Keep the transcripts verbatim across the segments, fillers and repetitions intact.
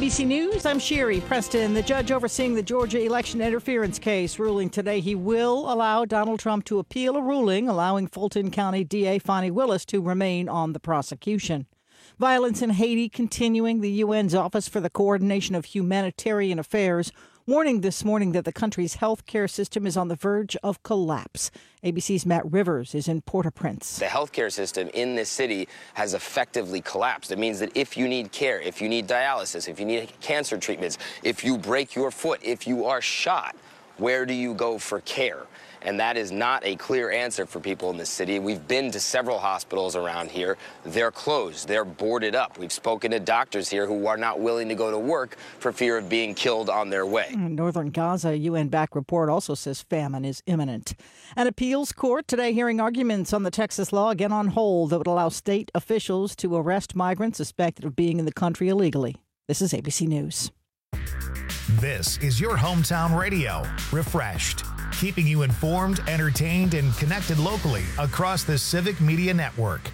B C News, I'm Sherry Preston. The judge overseeing the Georgia election interference case ruling today he will allow Donald Trump to appeal a ruling allowing Fulton County D A Fonnie Willis to remain on the prosecution. Violence in Haiti continuing. The U N's Office for the Coordination of Humanitarian Affairs warning this morning that the country's health care system is on the verge of collapse. A B C's Matt Rivers is in Port-au-Prince. The healthcare system in this city has effectively collapsed. It means that if you need care, if you need dialysis, if you need cancer treatments, if you break your foot, if you are shot, where do you go for care? And that is not a clear answer for people in this city. We've been to several hospitals around here. They're closed. They're boarded up. We've spoken to doctors here who are not willing to go to work for fear of being killed on their way. In northern Gaza, a U N-backed report also says famine is imminent. An appeals court today hearing arguments on the Texas law again on hold that would allow state officials to arrest migrants suspected of being in the country illegally. This is A B C News. This is your hometown radio, Refreshed, keeping you informed, entertained, and connected locally across the Civic Media Network.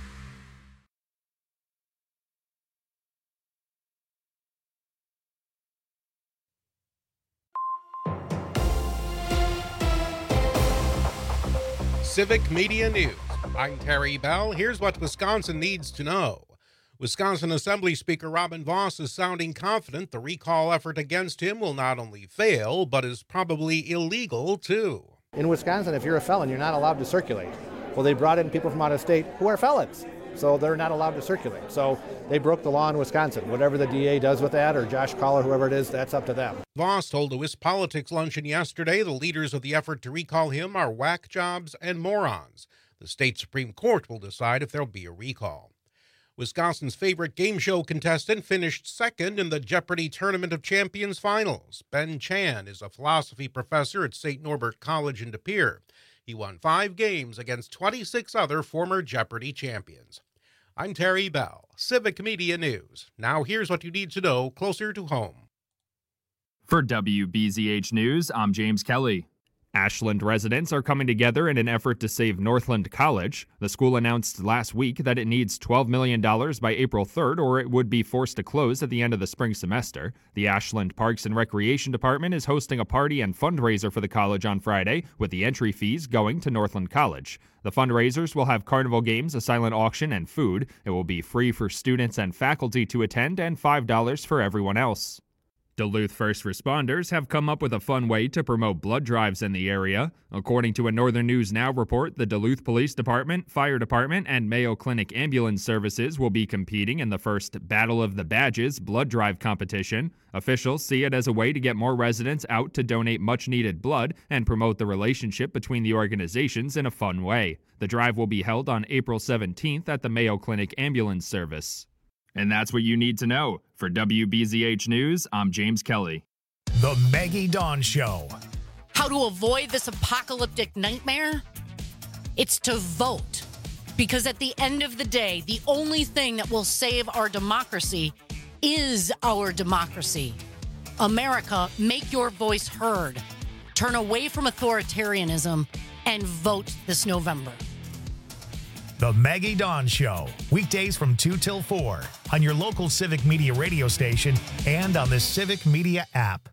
Civic Media News. I'm Terry Bell. Here's what Wisconsin needs to know. Wisconsin Assembly Speaker Robin Vos is sounding confident the recall effort against him will not only fail, but is probably illegal, too. In Wisconsin, if you're a felon, you're not allowed to circulate. Well, they brought in people from out of state who are felons, so they're not allowed to circulate. So they broke the law in Wisconsin. Whatever the D A does with that, or Josh Collar, whoever it is, that's up to them. Vos told a Wisc Politics luncheon yesterday the leaders of the effort to recall him are whack jobs and morons. The state Supreme Court will decide if there'll be a recall. Wisconsin's favorite game show contestant finished second in the Jeopardy! Tournament of Champions finals. Ben Chan is a philosophy professor at Saint Norbert College in De Pere. He won five games against twenty-six other former Jeopardy! Champions. I'm Terry Bell, Civic Media News. Now here's what you need to know closer to home. For W B Z H News, I'm James Kelly. Ashland residents are coming together in an effort to save Northland College. The school announced last week that it needs twelve million dollars by April third, or it would be forced to close at the end of the spring semester. The Ashland Parks and Recreation Department is hosting a party and fundraiser for the college on Friday, with the entry fees going to Northland College. The fundraisers will have carnival games, a silent auction, and food. It will be free for students and faculty to attend, and five dollars for everyone else. Duluth first responders have come up with a fun way to promote blood drives in the area. According to a Northern News Now report, the Duluth Police Department, Fire Department, and Mayo Clinic Ambulance Services will be competing in the first Battle of the Badges blood drive competition. Officials see it as a way to get more residents out to donate much-needed blood and promote the relationship between the organizations in a fun way. The drive will be held on April seventeenth at the Mayo Clinic Ambulance Service. And that's what you need to know. For W B Z H News, I'm James Kelly. The Maggie Dawn Show. How to avoid this apocalyptic nightmare? It's to vote. Because at the end of the day, the only thing that will save our democracy is our democracy. America, make your voice heard. Turn away from authoritarianism and vote this November. The Maggie Dawn Show, weekdays from two till four on your local Civic Media radio station and on the Civic Media app.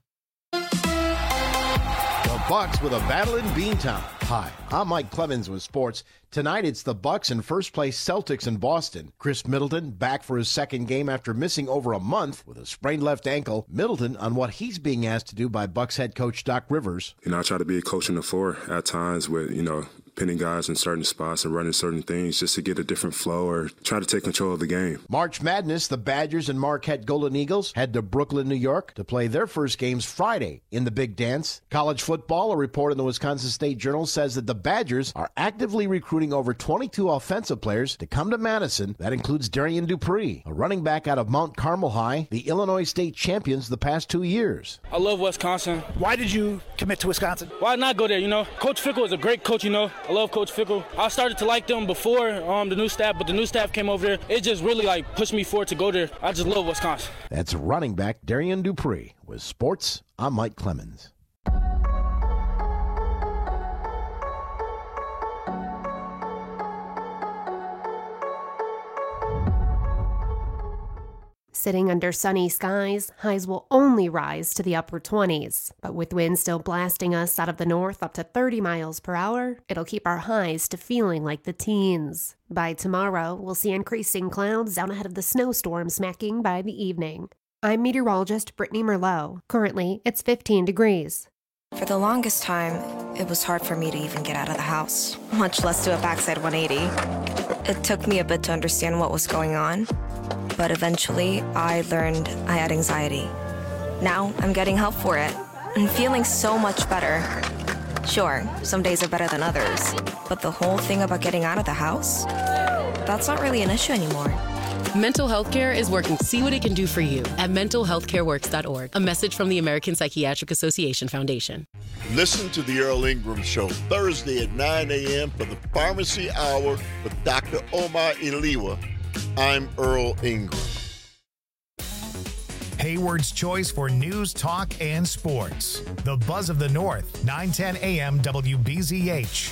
The Bucks with a battle in Beantown. Hi, I'm Mike Clemens with sports. Tonight it's the Bucks and first place Celtics in Boston. Chris Middleton back for his second game after missing over a month with a sprained left ankle. Middleton on what he's being asked to do by Bucks head coach Doc Rivers. You know, I try to be a coach on the floor at times with, you know, pinning guys in certain spots and running certain things just to get a different flow or try to take control of the game. March Madness, the Badgers and Marquette Golden Eagles head to Brooklyn, New York to play their first games Friday in the Big Dance. College football, a report in the Wisconsin State Journal says that the Badgers are actively recruiting over twenty-two offensive players to come to Madison. That includes Darian Dupree, a running back out of Mount Carmel High, the Illinois State champions the past two years. I love Wisconsin. Why did you commit to Wisconsin? Why not go there, you know? Coach Fickle is a great coach, you know. I love Coach Fickle. I started to like them before um, the new staff, but the new staff came over there. It just really like pushed me forward to go there. I just love Wisconsin. That's running back Darian Dupree. With sports, I'm Mike Clemens. Sitting under sunny skies, highs will only rise to the upper twenties. But with winds still blasting us out of the north up to thirty miles per hour, it'll keep our highs to feeling like the teens. By tomorrow, we'll see increasing clouds out ahead of the snowstorm smacking by the evening. I'm meteorologist Brittany Merlot. Currently, it's fifteen degrees. For the longest time, it was hard for me to even get out of the house, much less do a backside one eighty. It took me a bit to understand what was going on, but eventually I learned I had anxiety. Now I'm getting help for it and feeling so much better. Sure, some days are better than others, but the whole thing about getting out of the house, that's not really an issue anymore. Mental health care is working to see what it can do for you at mental health care works dot org. A message from the American Psychiatric Association Foundation. Listen to the Earl Ingram Show Thursday at nine a.m. for the Pharmacy Hour with Doctor Omar Iliwa. I'm Earl Ingram. Hayward's choice for news, talk, and sports. The Buzz of the North, nine ten a.m. W B Z H.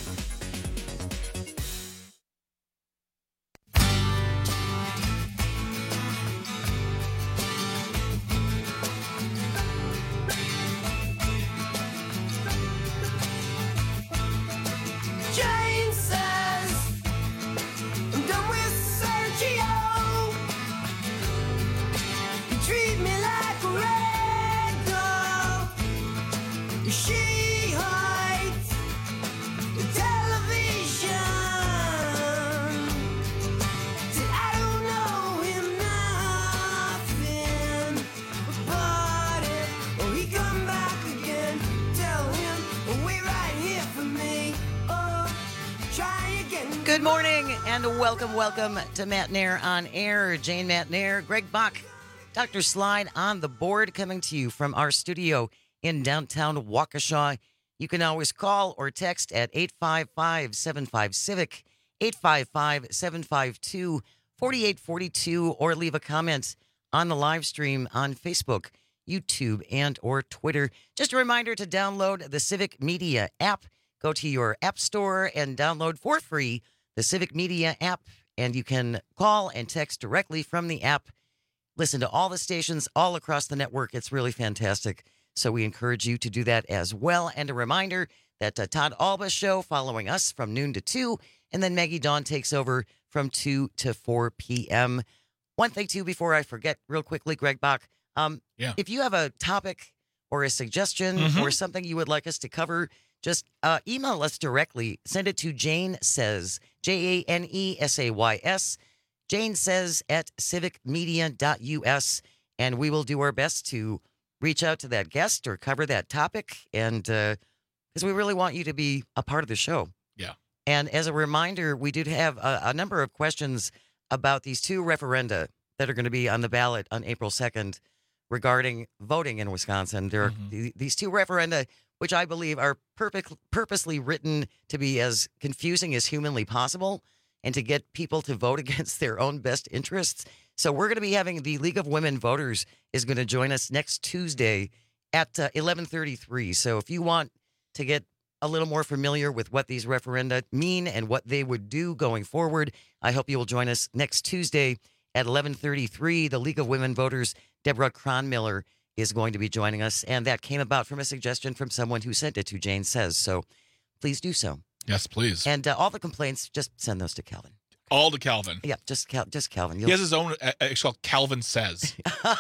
Good morning and welcome, welcome to Matt Nair on Air. Jane Matt Nair, Greg Bach, Doctor Slide on the board, coming to you from our studio in downtown Waukesha. You can always call or text at eight five five, seven five, civic, eight five five, seven five two, four eight four two, or leave a comment on the live stream on Facebook, YouTube, and or Twitter. Just a reminder to download the Civic Media app. Go to your app store and download for free the Civic Media app, and you can call and text directly from the app. Listen to all the stations all across the network. It's really fantastic. So we encourage you to do that as well. And a reminder that uh, Todd Alba's show following us from noon to two, and then Maggie Dawn takes over from two to four p.m. One thing, too, before I forget real quickly, Greg Bach, um, yeah. if you have a topic or a suggestion mm-hmm. or something you would like us to cover, just uh, email us directly. Send it to Jane Says, J A N E S A Y S, Jane Says at civic media dot U S, and we will do our best to reach out to that guest or cover that topic, and because uh, we really want you to be a part of the show. Yeah. And as a reminder, we did have a, a number of questions about these two referenda that are going to be on the ballot on April second regarding voting in Wisconsin. There are mm-hmm. th- these two referenda, which I believe are perfect, purposely written to be as confusing as humanly possible and to get people to vote against their own best interests. So we're going to be having the League of Women Voters is going to join us next Tuesday at uh, eleven thirty-three. So if you want to get a little more familiar with what these referenda mean and what they would do going forward, I hope you will join us next Tuesday at eleven thirty-three. The League of Women Voters, Deborah Cronmiller, is going to be joining us, and that came about from a suggestion from someone who sent it to Jane Says. So please do so. Yes, please. And uh, all the complaints, just send those to Calvin. All to Calvin. Yeah, just Cal- just Calvin. You'll... He has his own, uh, it's called Calvin Says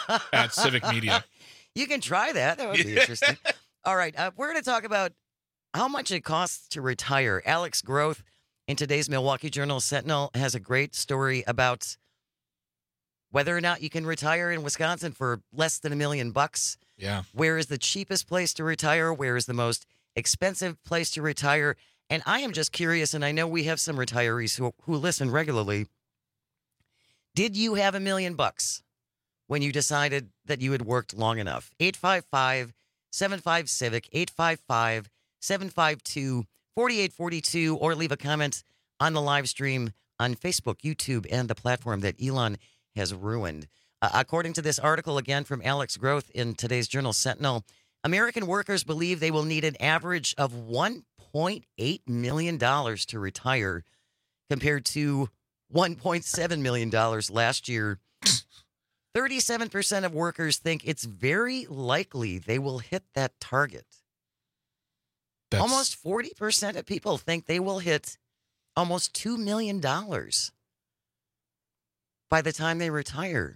at Civic Media. You can try that. That would be interesting. All right, uh, we're going to talk about how much it costs to retire. Alex Groth in today's Milwaukee Journal-Sentinel has a great story about whether or not you can retire in Wisconsin for less than a million bucks. Yeah. Where is the cheapest place to retire? Where is the most expensive place to retire? And I am just curious, and I know we have some retirees who, who listen regularly. Did you have a million bucks when you decided that you had worked long enough? eight five five, seven five, civic, eight five five, seven five two, four eight four two, or leave a comment on the live stream on Facebook, YouTube, and the platform that Elon has ruined. Uh, according to this article, again, from Alex Groth in today's Journal-Sentinel, American workers believe they will need an average of one point eight million dollars to retire compared to one point seven million dollars last year. thirty-seven percent of workers think it's very likely they will hit that target. That's... Almost forty percent of people think they will hit almost two million dollars by the time they retire.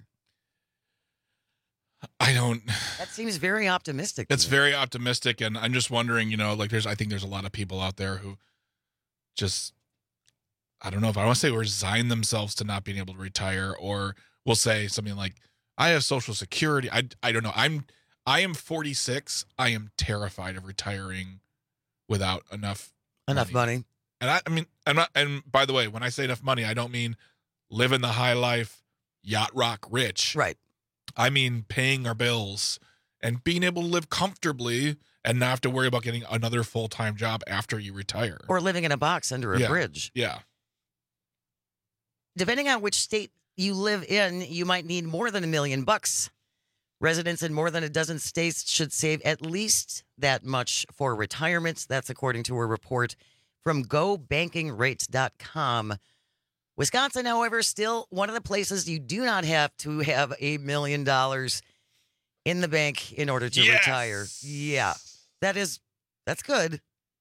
I don't. That seems very optimistic. It's very optimistic, and I'm just wondering, you know, like there's, I think there's a lot of people out there who just, I don't know if I want to say resign themselves to not being able to retire, or will say something like, I have Social Security. I, I don't know. I'm, I am forty-six. I am terrified of retiring without enough enough money. money. And I, I mean, I'm not, and by the way, when I say enough money, I don't mean living the high life, yacht rock rich. Right. I mean, paying our bills and being able to live comfortably and not have to worry about getting another full-time job after you retire. Or living in a box under a yeah. bridge. Yeah. Depending on which state you live in, you might need more than a million bucks. Residents in more than a dozen states should save at least that much for retirement. That's according to a report from go banking rates dot com. Wisconsin, however, still one of the places you do not have to have a million dollars in the bank in order to yes! retire. Yeah, that is, that's good.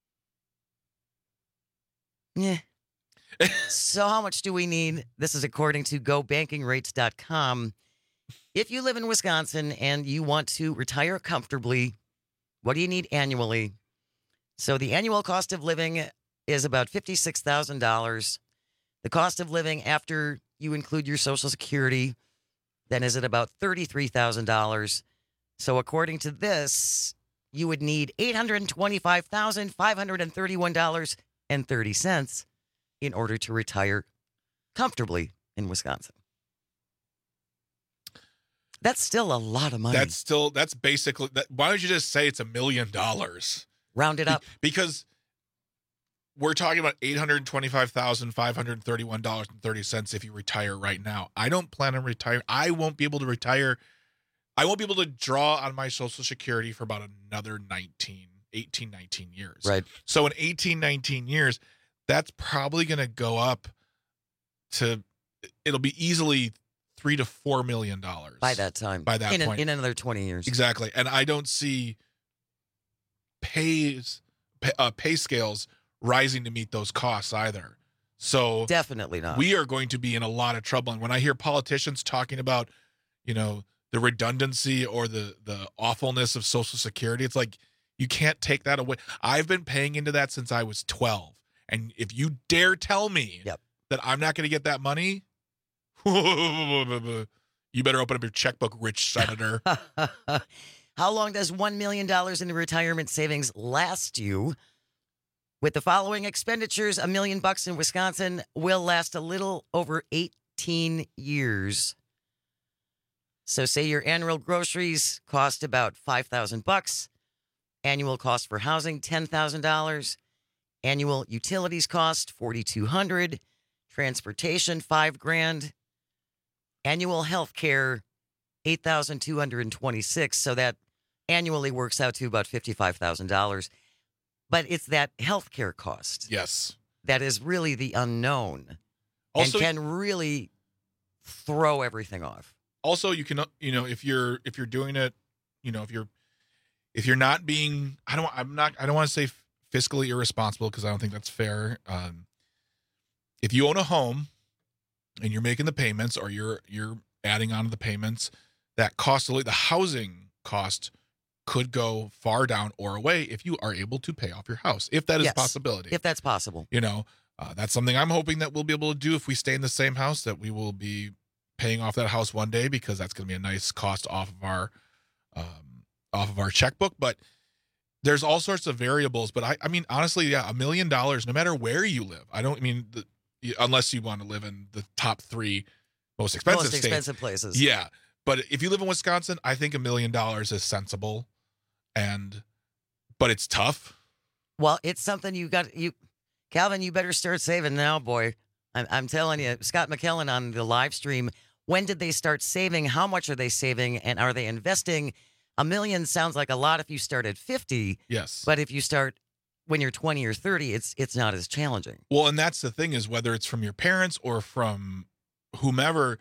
Yeah. So how much do we need? This is according to go banking rates dot com. If you live in Wisconsin and you want to retire comfortably, what do you need annually? So the annual cost of living is about fifty-six thousand dollars. The cost of living after you include your Social Security, then is at about thirty-three thousand dollars. So according to this, you would need eight hundred twenty-five thousand five hundred thirty-one dollars and thirty cents in order to retire comfortably in Wisconsin. That's still a lot of money. That's still, that's basically, that, why don't you just say it's a million dollars? Round it up. Be, because we're talking about eight hundred twenty-five thousand five hundred thirty-one dollars and thirty cents if you retire right now. I don't plan on retiring. I won't be able to retire. I won't be able to draw on my Social Security for about another nineteen, eighteen, nineteen years. Right. So in eighteen, nineteen years, that's probably going to go up to, it'll be easily three to four million dollars by that time. By that in point. A, in another twenty years. Exactly. And I don't see pays, pay, uh, pay scales rising to meet those costs either. So definitely not. We are going to be in a lot of trouble. And when I hear politicians talking about, you know, the redundancy or the the awfulness of Social Security, it's like, you can't take that away. I've been paying into that since I was twelve. And if you dare tell me yep. that I'm not going to get that money, you better open up your checkbook, rich senator. How long does one million dollars in retirement savings last you? With the following expenditures, a million bucks in Wisconsin will last a little over eighteen years. So say your annual groceries cost about five thousand bucks. Annual cost for housing, ten thousand dollars. Annual utilities cost, forty-two hundred dollars. Transportation, five grand. Annual health care, eight thousand two hundred twenty-six dollars. So that annually works out to about fifty-five thousand dollars. But it's that health care cost. Yes. That is really the unknown. Also, and can really throw everything off. Also, you can, you know, if you're, if you're doing it, you know, if you're, if you're not being, I don't, I'm not, I don't want to say fiscally irresponsible because I don't think that's fair. Um, if you own a home and you're making the payments or you're, you're adding on to the payments, that cost, the housing cost could go far down or away if you are able to pay off your house, if that is yes, a possibility. If that's possible. You know, uh, that's something I'm hoping that we'll be able to do if we stay in the same house, that we will be paying off that house one day, because that's going to be a nice cost off of our um, off of our checkbook. But there's all sorts of variables. But I, I mean, honestly, yeah, a million dollars, no matter where you live. I don't mean, the, unless you want to live in the top three most expensive most states. expensive places. Yeah. But if you live in Wisconsin, I think a million dollars is sensible. And, but it's tough. Well, it's something you got, you, Calvin, you better start saving now, boy. I'm, I'm telling you, Scott McKellen on the live stream, when did they start saving? How much are they saving? And are they investing? A million sounds like a lot if you start at fifty. Yes. But if you start when you're twenty or thirty, it's, it's not as challenging. Well, and that's the thing, is whether it's from your parents or from whomever,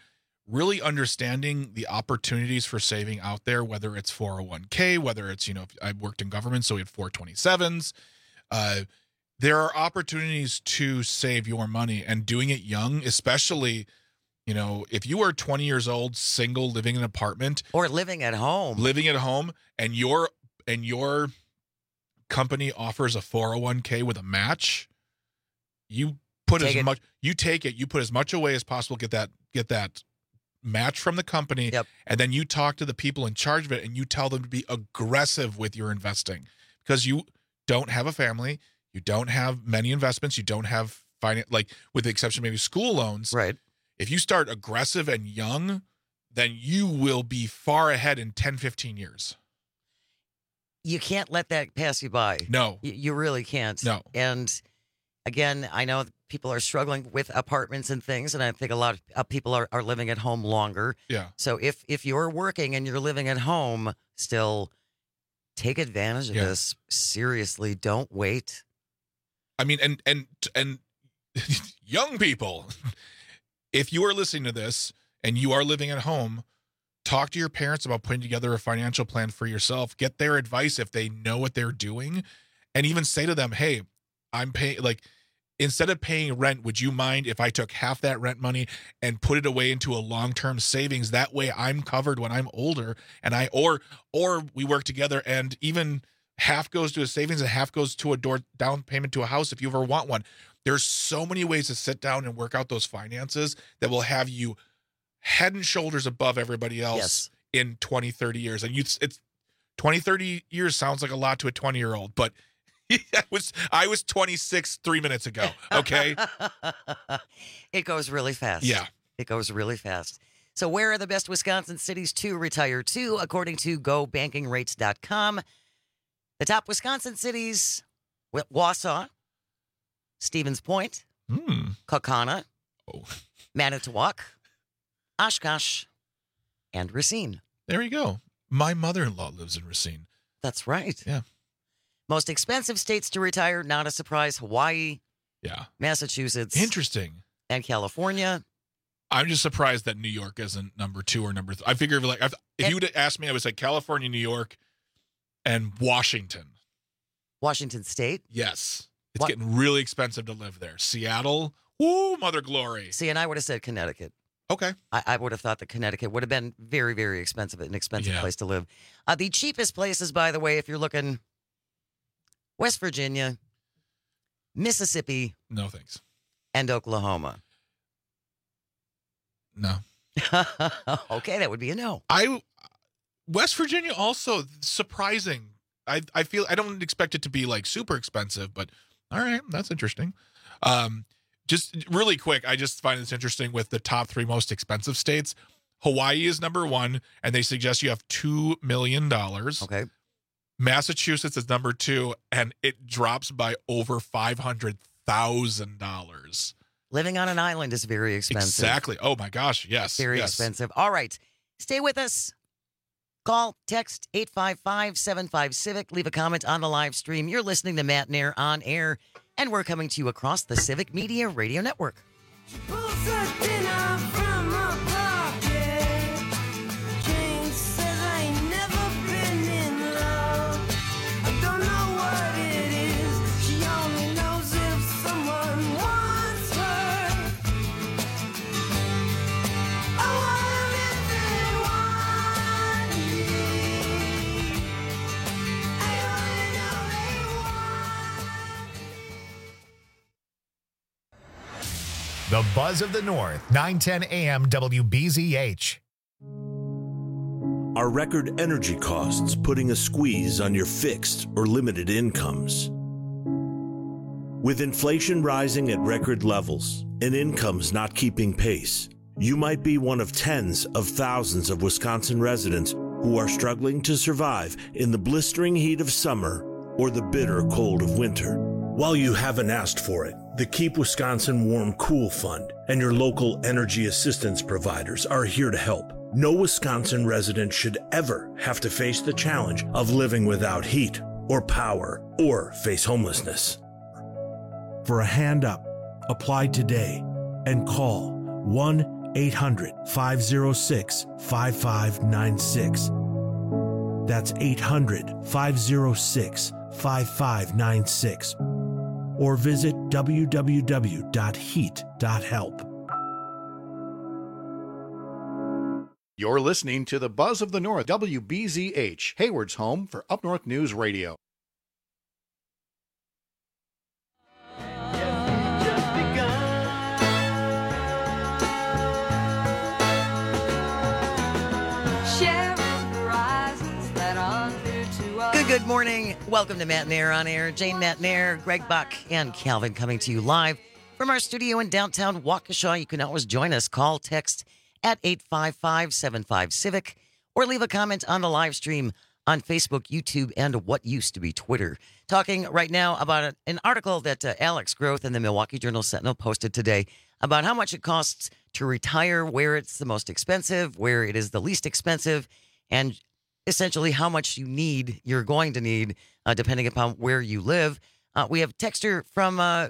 really understanding the opportunities for saving out there, whether it's four oh one k, whether it's, you know, I worked in government, so we had four twenty-sevens. Uh, there are opportunities to save your money, and doing it young, especially, you know, if you are twenty years old, single, living in an apartment. Or living at home. Living at home, and your and your company offers a four oh one k with a match, you put Take as it. much, you take it, you put as much away as possible, get that, get that match from the company, Yep. and then you talk to the people in charge of it and you tell them to be aggressive with your investing, because you don't have a family, you don't have many investments, you don't have finance, like with the exception of maybe school loans. Right. If you start aggressive and young, then you will be far ahead in ten, fifteen years. You can't let that pass you by. No. You, you really can't. No. And again, I know people are struggling with apartments and things, and I think a lot of people are, are living at home longer. Yeah. So if if you're working and you're living at home still, take advantage of Yeah. this. Seriously, don't wait. I mean, and and and young people, if you are listening to this and you are living at home, talk to your parents about putting together a financial plan for yourself. Get their advice if they know what they're doing, and even say to them, "Hey, I'm paying, like, instead of paying rent, would you mind if I took half that rent money and put it away into a long-term savings? That way I'm covered when I'm older, and I, or, or we work together, and even half goes to a savings and half goes to a door down payment to a house if you ever want one." There's so many ways to sit down and work out those finances that will have you head and shoulders above everybody else Yes. in twenty, thirty years. And you, it's twenty, thirty years sounds like a lot to a twenty year old, but I was, I was twenty-six three minutes ago. Okay. It goes really fast. Yeah. It goes really fast. So where are the best Wisconsin cities to retire to, according to go banking rates dot com? The top Wisconsin cities: Wausau, Stevens Point, Hmm. Kaukauna, Oh. Manitowoc, Oshkosh, and Racine. There you go. My mother-in-law lives in Racine. That's right. Yeah. Most expensive states to retire, not a surprise: Hawaii, Yeah. Massachusetts, Interesting. and California. I'm just surprised that New York isn't number two or number three. I figure like if if you would have asked me, I would say California, New York, and Washington. Washington State. Yes. It's What- getting really expensive to live there. Seattle. Woo, mother glory. See, and I would have said Connecticut. Okay. I, I would have thought that Connecticut would have been very, very expensive, an expensive Yeah. place to live. Uh, the cheapest places, by the way, if you're looking, West Virginia, Mississippi, No thanks. and Oklahoma. No. Okay, that would be a no. I West Virginia also surprising. I I feel I don't expect it to be like super expensive, but all right, that's interesting. Um, just really quick, I just find this interesting with the top three most expensive states. Hawaii is number one, and they suggest you have two million dollars. Okay. Massachusetts is number two, and it drops by over five hundred thousand dollars. Living on an island is very expensive. Exactly. Oh my gosh. Yes. Very yes. expensive. All right. Stay with us. Call, text eight five five, seven five, Civic. Leave a comment on the live stream. You're listening to Matt Nair on air, and we're coming to you across the Civic Media Radio Network. The Buzz of the North, nine ten A M W B Z H. Are record energy costs putting a squeeze on your fixed or limited incomes? With inflation rising at record levels and incomes not keeping pace, you might be one of tens of thousands of Wisconsin residents who are struggling to survive in the blistering heat of summer or the bitter cold of winter. While you haven't asked for it, the Keep Wisconsin Warm Cool Fund and your local energy assistance providers are here to help. No Wisconsin resident should ever have to face the challenge of living without heat or power or face homelessness. For a hand up, apply today and call one eight hundred, five oh six, five five nine six. That's eight hundred, five oh six, five five nine six. Or visit w w w dot heat dot help. You're listening to the Buzz of the North, W B Z H, Hayward's home for Up North News Radio. Good, good morning. Welcome to Matt Nair on Air. Jane Matt Nair, Greg Buck, and Calvin coming to you live from our studio in downtown Waukesha. You can always join us. Call, text at eight five five, seven five, Civic, or leave a comment on the live stream on Facebook, YouTube, and what used to be Twitter. Talking right now about an article that uh, Alex Groth in the Milwaukee Journal-Sentinel posted today about how much it costs to retire, where it's the most expensive, where it is the least expensive, and essentially how much you need, you're going to need, uh, depending upon where you live. Uh, we have texter from uh,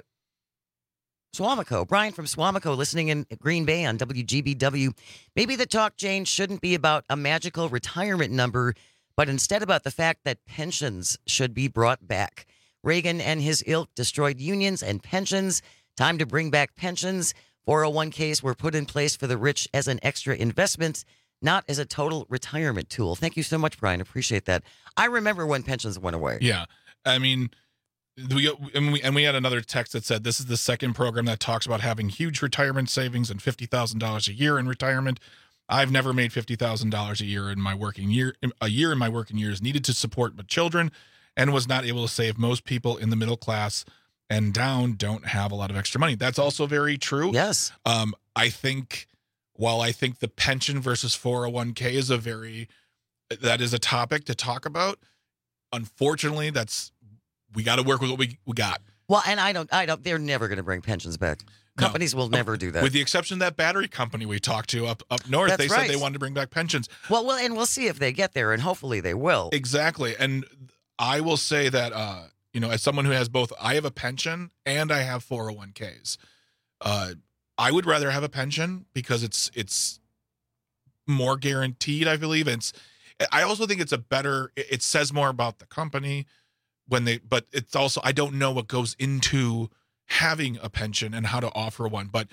Suamico, Brian from Suamico, listening in Green Bay on W G B W. Maybe the talk, Jane, shouldn't be about a magical retirement number, but instead about the fact that pensions should be brought back. Reagan and his ilk destroyed unions and pensions. Time to bring back pensions. four oh one k's were put in place for the rich as an extra investment, not as a total retirement tool. Thank you so much, Brian. Appreciate that. I remember when pensions went away. Yeah. I mean, we and, we and we had another text that said this is the second program that talks about having huge retirement savings and fifty thousand dollars a year in retirement. I've never made fifty thousand dollars a year in my working year, a year in my working years, needed to support my children, and was not able to save. Most people in the middle class and down don't have a lot of extra money. That's also very true. Yes. Um, I think... While I think the pension versus four oh one k is a very, that is a topic to talk about, unfortunately, that's, we got to work with what we, we got. Well, and I don't, I don't, they're never going to bring pensions back. Companies no. will never do that. With the exception of that battery company we talked to up, up north, that's they right. said they wanted to bring back pensions. Well, well, and we'll see if they get there, and hopefully they will. Exactly. And I will say that, uh, you know, as someone who has both, I have a pension and I have four oh one k's. Uh, I would rather have a pension because it's it's more guaranteed, I believe. And it's, I also think it's a better, it says more about the company when they, but it's also, I don't know what goes into having a pension and how to offer one. But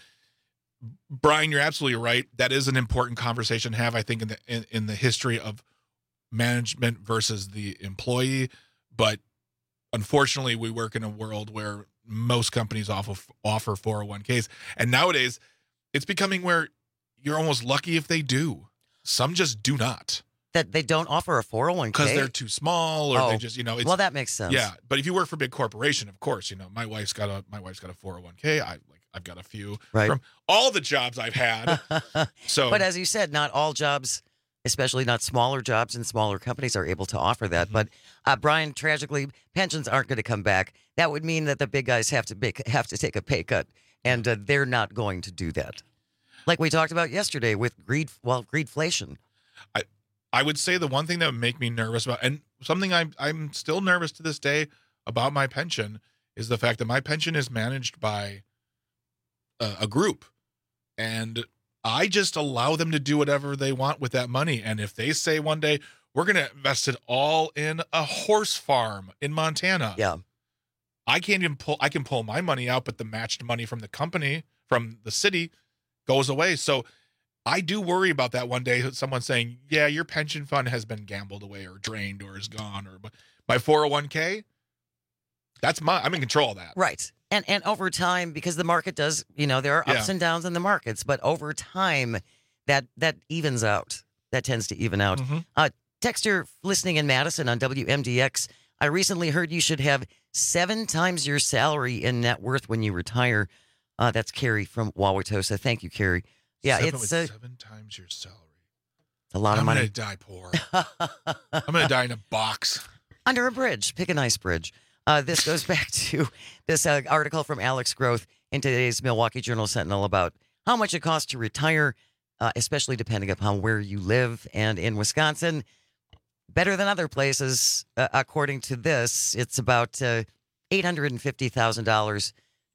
Brian, you're absolutely right. That is an important conversation to have, I think, in the in, in the history of management versus the employee. But unfortunately, we work in a world where most companies offer offer four oh one k's, and nowadays it's becoming where you're almost lucky if they do. Some just do not. That they don't offer a four oh one k because they're too small, or oh. they just, you know. It's, well, that makes sense. Yeah, but if you work for a big corporation, of course, you know, my wife's got a my wife's got a four oh one k. I like I've got a few right. from all the jobs I've had. So, but as you said, not all jobs, especially not smaller jobs and smaller companies, are able to offer that. Mm-hmm. But uh, Brian, tragically, pensions aren't going to come back. That would mean that the big guys have to make, have to take a pay cut, and uh, they're not going to do that. Like we talked about yesterday with greed, well, greedflation. I I would say the one thing that would make me nervous about, and something I'm I'm still nervous to this day about my pension, is the fact that my pension is managed by a, a group, and I just allow them to do whatever they want with that money. And if they say one day, we're going to invest it all in a horse farm in Montana. Yeah. I can't even pull, I can pull my money out, but the matched money from the company, from the city, goes away. So I do worry about that one day, someone saying, yeah, your pension fund has been gambled away or drained or is gone, or my four oh one k, that's my, I'm in control of that. Right. And and over time, because the market does, you know, there are ups Yeah. and downs in the markets, but over time, that that evens out. That tends to even out. Mm-hmm. Uh, Texter listening in Madison on W M D X, I recently heard you should have seven times your salary in net worth when you retire. Uh, that's Carrie from Wauwatosa. Thank you, Carrie. Yeah, seven, it's uh, uh, seven times your salary. a lot of I'm money. gonna die poor. I'm gonna die in a box Under a bridge. Pick a nice bridge. Uh, this goes back to this uh, article from Alex Groth in today's Milwaukee Journal-Sentinel about how much it costs to retire, uh, especially depending upon where you live. And in Wisconsin, better than other places, uh, according to this, it's about uh, eight hundred fifty thousand dollars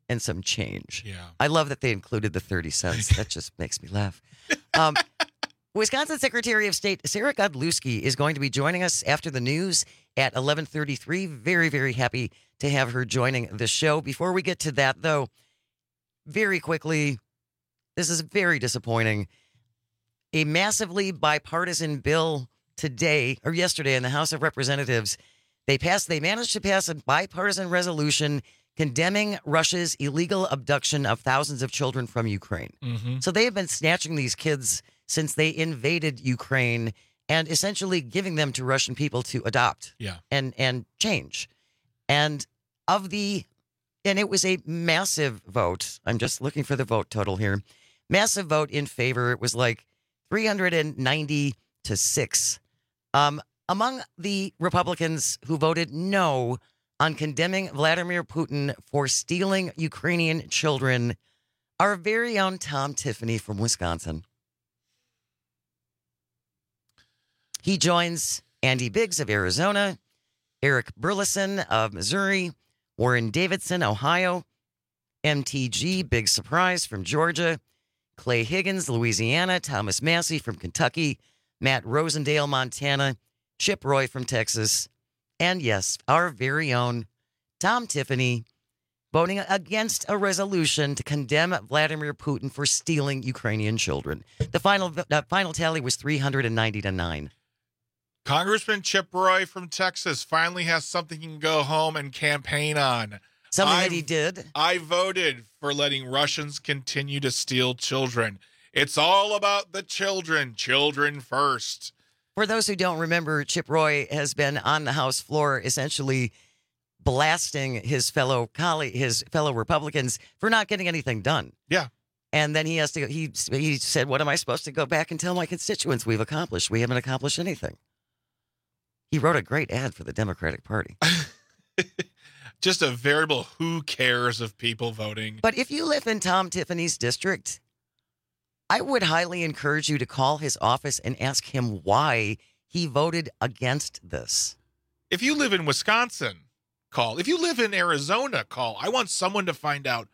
and some change. Yeah. I love that they included the thirty cents. That just makes me laugh. Um, Wisconsin Secretary of State Sarah Godlewski is going to be joining us after the news at eleven thirty-three. Very, very happy to have her joining the show. Before we get to that, though, very quickly, this is very disappointing. A massively bipartisan bill today or yesterday in the House of Representatives, they passed. They managed to pass a bipartisan resolution condemning Russia's illegal abduction of thousands of children from Ukraine. Mm-hmm. So they have been snatching these kids since they invaded Ukraine and essentially giving them to Russian people to adopt Yeah. and and change. And of the, and it was a massive vote. I'm just looking for the vote total here. Massive vote in favor. It was like three hundred ninety to six. Um, among the Republicans who voted no on condemning Vladimir Putin for stealing Ukrainian children, our very own Tom Tiffany from Wisconsin. He joins Andy Biggs of Arizona, Eric Burleson of Missouri, Warren Davidson, Ohio, M T G, big surprise, from Georgia, Clay Higgins, Louisiana, Thomas Massey from Kentucky, Matt Rosendale, Montana, Chip Roy from Texas, and yes, our very own Tom Tiffany, voting against a resolution to condemn Vladimir Putin for stealing Ukrainian children. The final the final tally was three hundred ninety to nine. Congressman Chip Roy from Texas finally has something he can go home and campaign on. Something I've, that he did. I voted for letting Russians continue to steal children. It's all about the children. Children first. For those who don't remember, Chip Roy has been on the House floor essentially blasting his fellow colleague, his fellow Republicans for not getting anything done. Yeah. And then he has to, he, he said, what am I supposed to go back and tell my constituents we've accomplished? We haven't accomplished anything. He wrote a great ad for the Democratic Party. Just a variable who cares of people voting. But if you live in Tom Tiffany's district, I would highly encourage you to call his office and ask him why he voted against this. If you live in Wisconsin, call. If you live in Arizona, call. I want someone to find out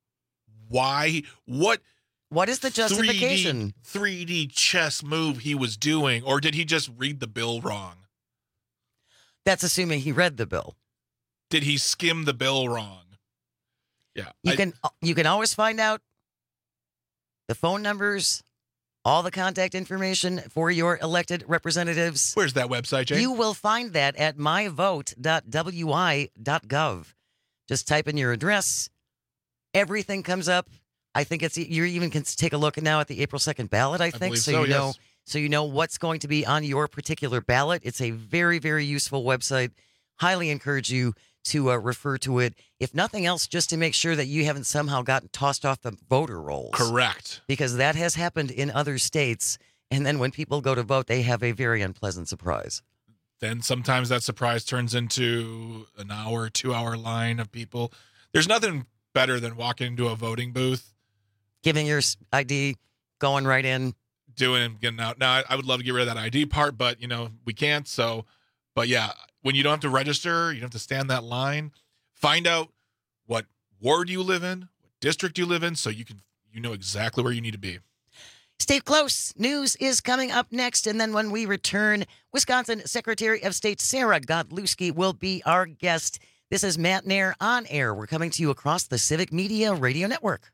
why, what... What is the justification? three D, three D chess move he was doing, or did he just read the bill wrong? That's assuming he read the bill. Did he skim the bill wrong? Yeah. You I, can you can always find out the phone numbers, all the contact information for your elected representatives. Where's that website, Jane? You will find that at my vote dot w i dot gov. Just type in your address. Everything comes up. I think it's you even can take a look now at the April second ballot, I think, I so, so you know yes. so you know what's going to be on your particular ballot. It's a very, very useful website. Highly encourage you to uh, refer to it. If nothing else, just to make sure that you haven't somehow gotten tossed off the voter rolls. Correct. Because that has happened in other states. And then when people go to vote, they have a very unpleasant surprise. Then sometimes that surprise turns into an hour, two hour line of people. There's nothing better than walking into a voting booth, giving your I D, going right in, doing and getting out. Now, I, I would love to get rid of that I D part, but, you know, we can't. So, but yeah, when you don't have to register, you don't have to stand that line. Find out what ward you live in, what district you live in, so you can you know exactly where you need to be. Stay close. News is coming up next. And then when we return, Wisconsin Secretary of State Sarah Godlewski will be our guest. This is Matt Nair on air. We're coming to you across the Civic Media Radio Network.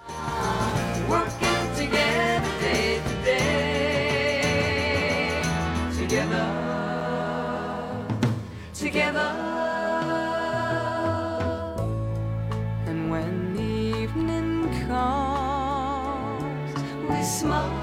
Working together day to day, together, together. And when the evening comes, we smile.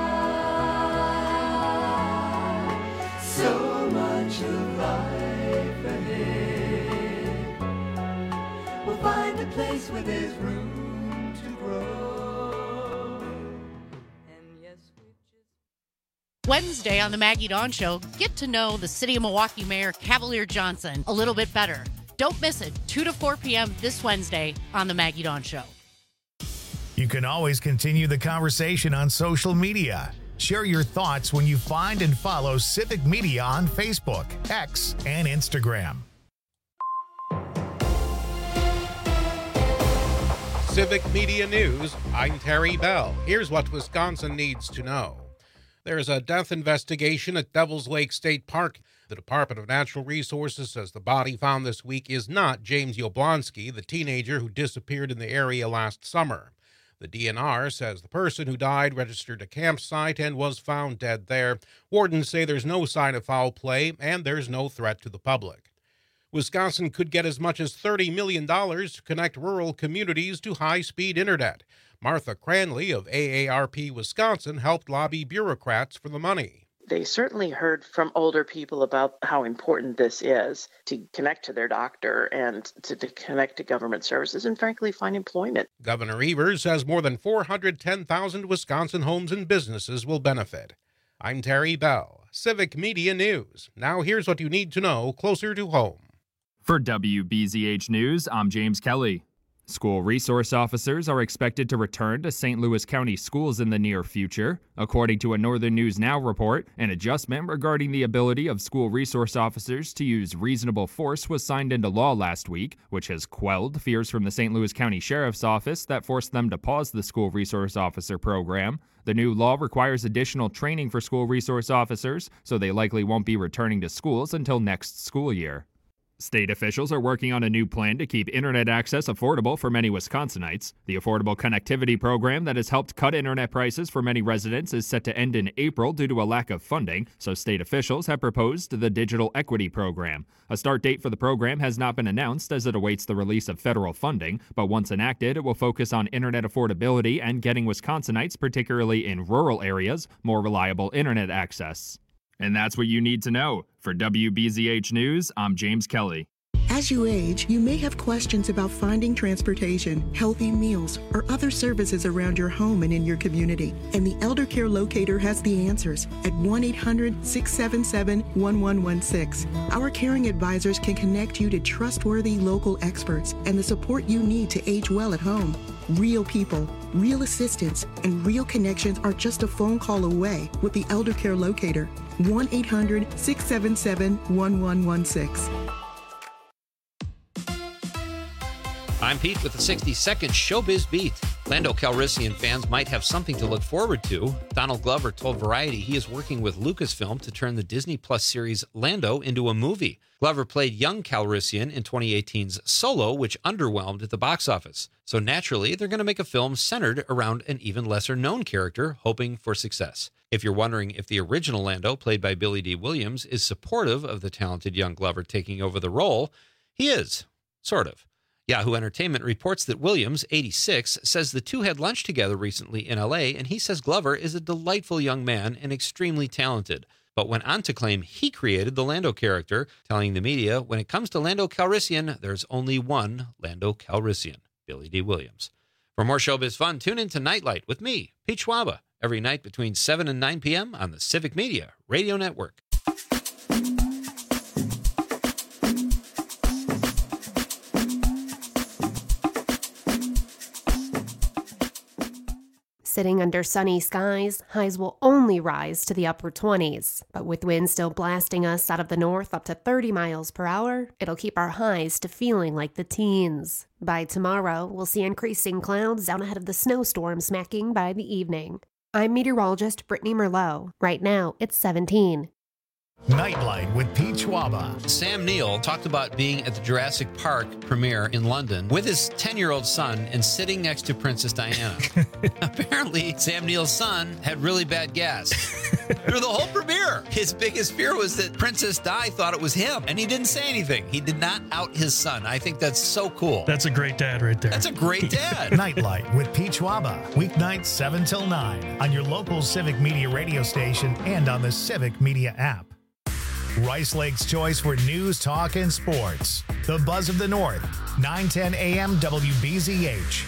So much of life ahead. We'll find a place where there's room to grow. And yes, we just... Wednesday on the Maggie Dawn Show, get to know the City of Milwaukee Mayor Cavalier Johnson a little bit better. Don't miss it, two to four p.m. this Wednesday on the Maggie Dawn Show. You can always continue the conversation on social media. Share your thoughts when you find and follow Civic Media on Facebook, X, and Instagram. Civic Media News, I'm Terry Bell. Here's what Wisconsin needs to know. There's a death investigation at Devils Lake State Park. The Department of Natural Resources says the body found this week is not James Yablonsky, the teenager who disappeared in the area last summer. The D N R says the person who died registered a campsite and was found dead there. Wardens say there's no sign of foul play and there's no threat to the public. Wisconsin could get as much as thirty million dollars to connect rural communities to high-speed internet. Martha Cranley of A A R P Wisconsin helped lobby bureaucrats for the money. They certainly heard from older people about how important this is to connect to their doctor and to, to connect to government services and, frankly, find employment. Governor Evers says more than four hundred ten thousand Wisconsin homes and businesses will benefit. I'm Terry Bell, Civic Media News. Now here's what you need to know closer to home. For W B Z H News, I'm James Kelly. School resource officers are expected to return to Saint Louis County schools in the near future. According to a Northern News Now report, an adjustment regarding the ability of school resource officers to use reasonable force was signed into law last week, which has quelled fears from the Saint Louis County Sheriff's Office that forced them to pause the school resource officer program. The new law requires additional training for school resource officers, so they likely won't be returning to schools until next school year. State officials are working on a new plan to keep internet access affordable for many Wisconsinites. The Affordable Connectivity Program that has helped cut internet prices for many residents is set to end in April due to a lack of funding, so state officials have proposed the Digital Equity Program. A start date for the program has not been announced as it awaits the release of federal funding, but once enacted, it will focus on internet affordability and getting Wisconsinites, particularly in rural areas, more reliable internet access. And that's what you need to know. For W B Z H News, I'm James Kelly. As you age, you may have questions about finding transportation, healthy meals, or other services around your home and in your community. And the Elder Care Locator has the answers at one eight hundred, six seven seven, one one one six. Our caring advisors can connect you to trustworthy local experts and the support you need to age well at home. Real people, real assistance, and real connections are just a phone call away with the Elder Care Locator. one eight hundred, six seven seven, one one one six. I'm Pete with the sixty-second Showbiz Beat. Lando Calrissian fans might have something to look forward to. Donald Glover told Variety he is working with Lucasfilm to turn the Disney Plus series Lando into a movie. Glover played young Calrissian in twenty eighteen's Solo, which underwhelmed at the box office. So naturally, they're going to make a film centered around an even lesser-known character, hoping for success. If you're wondering if the original Lando, played by Billy Dee Williams, is supportive of the talented young Glover taking over the role, he is. Sort of. Yahoo Entertainment reports that Williams, eighty-six, says the two had lunch together recently in L A, and he says Glover is a delightful young man and extremely talented, but went on to claim he created the Lando character, telling the media, when it comes to Lando Calrissian, there's only one Lando Calrissian, Billy Dee Williams. For more showbiz fun, tune in to Nightlight with me, Pete Schwaba, every night between seven and nine p.m. on the Civic Media Radio Network. Sitting under sunny skies, highs will only rise to the upper twenties. But with winds still blasting us out of the north up to thirty miles per hour, it'll keep our highs to feeling like the teens. By tomorrow, we'll see increasing clouds out ahead of the snowstorm smacking by the evening. I'm meteorologist Brittany Merlot. Right now, it's seventeen. Nightlight with Pete Schwaba. Sam Neill talked about being at the Jurassic Park premiere in London with his ten-year-old son and sitting next to Princess Diana. Apparently, Sam Neill's son had really bad gas through the whole premiere. His biggest fear was that Princess Di thought it was him, and he didn't say anything. He did not out his son. I think that's so cool. That's a great dad right there. That's a great dad. Nightlight with Pete Schwaba. Weeknights seven till nine on your local Civic Media radio station and on the Civic Media app. Rice Lake's choice for news, talk, and sports. The Buzz of the North, nine ten a.m. W B Z H.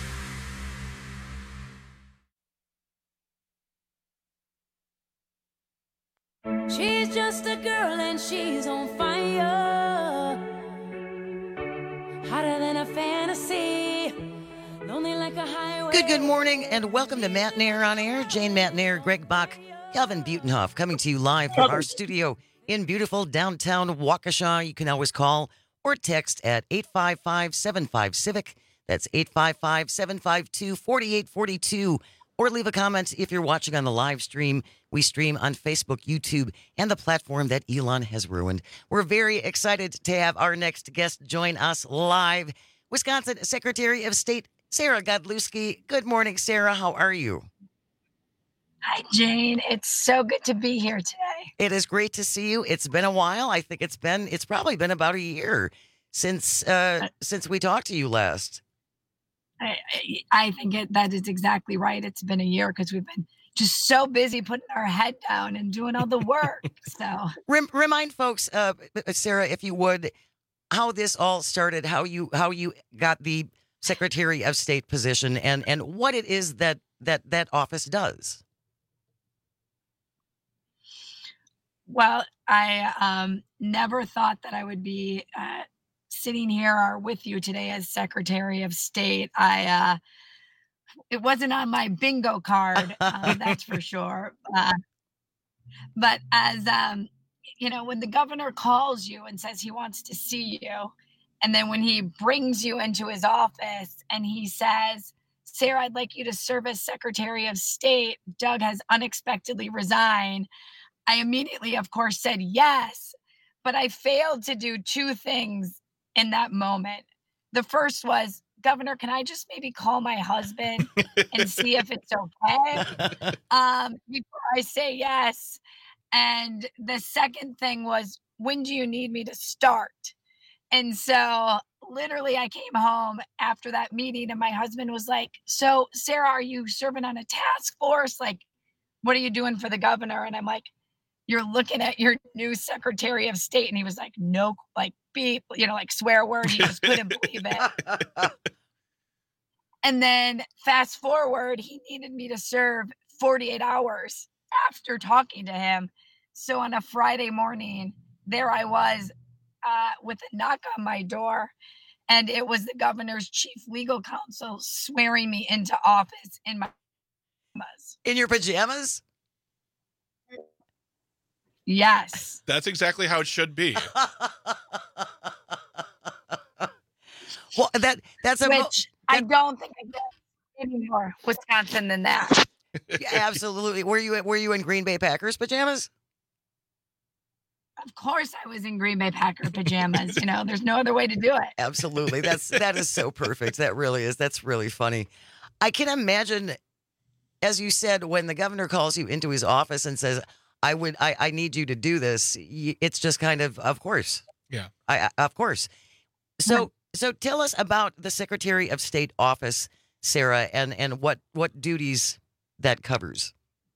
She's just a girl and she's on fire, hotter than a fantasy, lonely like a highway. Good, good morning, and welcome to Matt Nair on Air. Jane Matt Nair, Greg Bach, Calvin Butenhoff, coming to you live from our studio in beautiful downtown Waukesha. You can always call or text at eight five five, seven five, CIVIC. That's eight five five, seven five two, four eight four two. Or leave a comment if you're watching on the live stream. We stream on Facebook, YouTube, and the platform that Elon has ruined. We're very excited to have our next guest join us live. Wisconsin Secretary of State Sarah Godlewski. Good morning, Sarah. How are you? Hi, Jane. It's so good to be here today. It is great to see you. It's been a while. I think it's been, it's probably been about a year since uh, since we talked to you last. I, I think it, that is exactly right. It's been a year because we've been just so busy putting our head down and doing all the work. So Rem- remind folks, uh, Sarah, if you would, how this all started, how you how you got the Secretary of State position, and and what it is that that that office does. Well, I um, never thought that I would be uh, sitting here or with you today as Secretary of State. I uh, it wasn't on my bingo card, uh, that's for sure. Uh, but as um, you know, when the governor calls you and says he wants to see you, and then when he brings you into his office and he says, "Sarah, I'd like you to serve as Secretary of State. Doug has unexpectedly resigned." I immediately, of course, said yes, but I failed to do two things in that moment. The first was, "Governor, can I just maybe call my husband and see if it's okay um, before I say yes?" And the second thing was, "When do you need me to start?" And so literally I came home after that meeting and my husband was like, "So Sarah, are you serving on a task force? Like, what are you doing for the governor?" And I'm like, "You're looking at your new Secretary of State." And he was like, "No, like beep, you know, like swear word." He just couldn't believe it. And then fast forward, he needed me to serve forty-eight hours after talking to him. So on a Friday morning, there I was uh, with a knock on my door. And it was the governor's chief legal counsel swearing me into office in my pajamas. In your pajamas? Yes. That's exactly how it should be. Well, that that's a Which mo- I don't think I get any more Wisconsin than that. Yeah, absolutely. Were you were you in Green Bay Packers pajamas? Of course I was in Green Bay Packer pajamas. You know, there's no other way to do it. Absolutely. That's that is so perfect. That really is. That's really funny. I can imagine, as you said, when the governor calls you into his office and says, I would I, I need you to do this. It's just kind of, of course. Yeah. I, I of course. So so tell us about the Secretary of State office, Sarah, and, and what, what duties that covers.